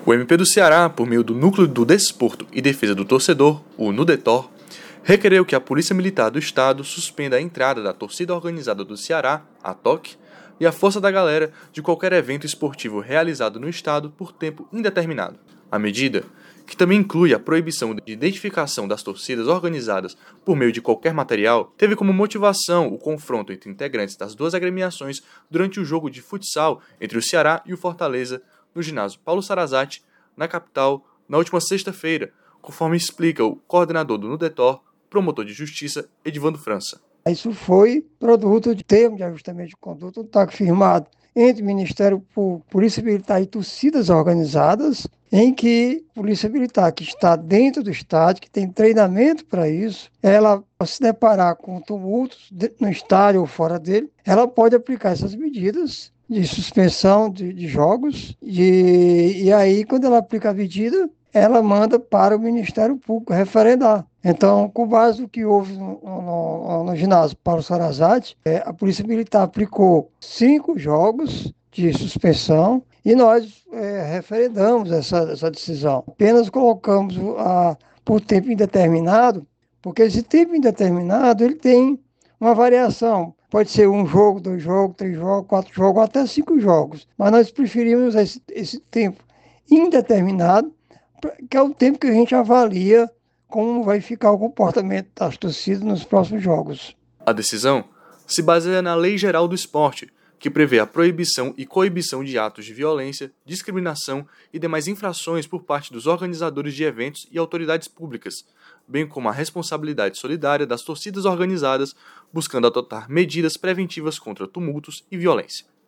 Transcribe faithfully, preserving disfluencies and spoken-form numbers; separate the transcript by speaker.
Speaker 1: O M P do Ceará, por meio do Núcleo do Desporto e Defesa do Torcedor, o NUDETOR, requereu que a Polícia Militar do Estado suspenda a entrada da torcida organizada do Ceará, a T O C, e a Força da Galera de qualquer evento esportivo realizado no Estado por tempo indeterminado. A medida, que também inclui a proibição de identificação das torcidas organizadas por meio de qualquer material, teve como motivação o confronto entre integrantes das duas agremiações durante o jogo de futsal entre o Ceará e o Fortaleza no ginásio Paulo Sarazate, na capital, na última sexta-feira, conforme explica o coordenador do NUDETOR, promotor de justiça, Edivando França.
Speaker 2: Isso foi produto de termo de ajustamento de conduta, um T A C firmado entre o Ministério Público, Polícia Militar e torcidas organizadas, em que a Polícia Militar, que está dentro do estádio, que tem treinamento para isso, ela, ao se deparar com tumultos no estádio ou fora dele, ela pode aplicar essas medidas de suspensão de, de jogos, e, e aí, quando ela aplica a medida, ela manda para o Ministério Público referendar. Então, com base no que houve no, no, no ginásio Paulo Sarazate, é, a Polícia Militar aplicou cinco jogos de suspensão e nós é, referendamos essa, essa decisão. Apenas colocamos a, por tempo indeterminado, porque esse tempo indeterminado ele tem uma variação. Pode ser um jogo, dois jogos, três jogos, quatro jogos, até cinco jogos. Mas nós preferimos esse, esse tempo indeterminado, que é o tempo que a gente avalia como vai ficar o comportamento das torcidas nos próximos jogos.
Speaker 1: A decisão se baseia na Lei Geral do Esporte, que prevê a proibição e coibição de atos de violência, discriminação e demais infrações por parte dos organizadores de eventos e autoridades públicas, bem como a responsabilidade solidária das torcidas organizadas, buscando adotar medidas preventivas contra tumultos e violência.